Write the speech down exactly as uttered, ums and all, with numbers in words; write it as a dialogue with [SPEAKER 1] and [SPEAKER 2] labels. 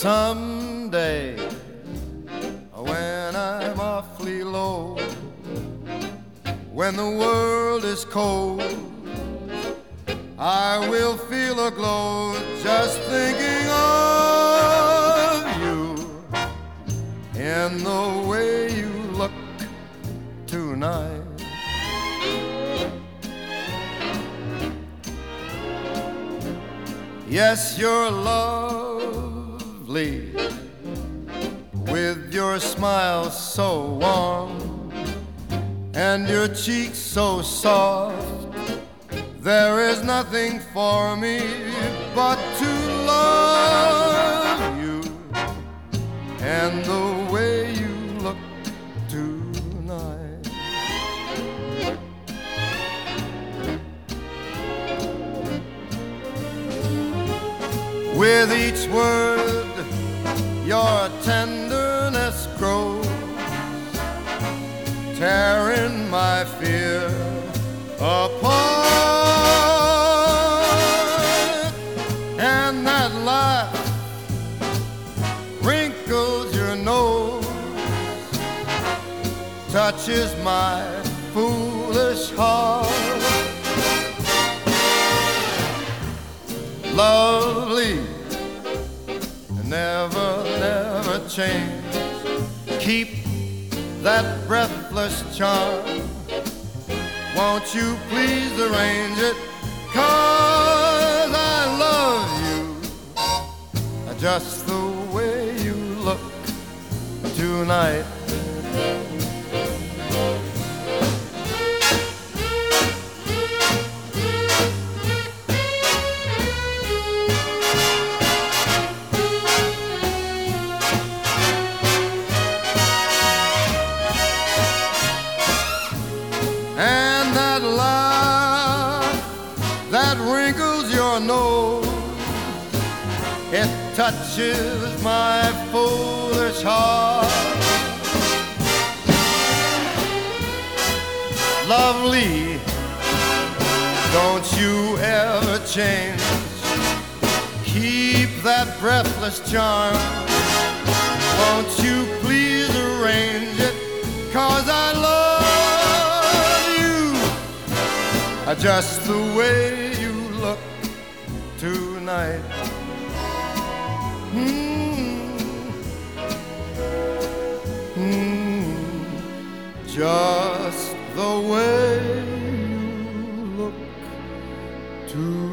[SPEAKER 1] Someday, when I'm awfully low, when the world is cold, I will feel a glow just thinking of you in the way you look tonight. Yes, you're lovely, with your smile so warm and your cheeks so soft. There is nothing for me but to love you and the way you look tonight. With each word your tenderness grows, tearing my fear apart. And that laugh wrinkles your nose, touches my foolish heart. Lovely, never, never change. Keep that breathless charm. Won't you please arrange it? 'Cause I love you just the way you look tonight. And that laugh that wrinkles your nose, it touches my foolish heart. Lovely, don't you ever change. Keep that breathless charm. Won't you please arrange it? 'Cause I love just the way you look tonight. Mm. Mm. Just the way you look tonight.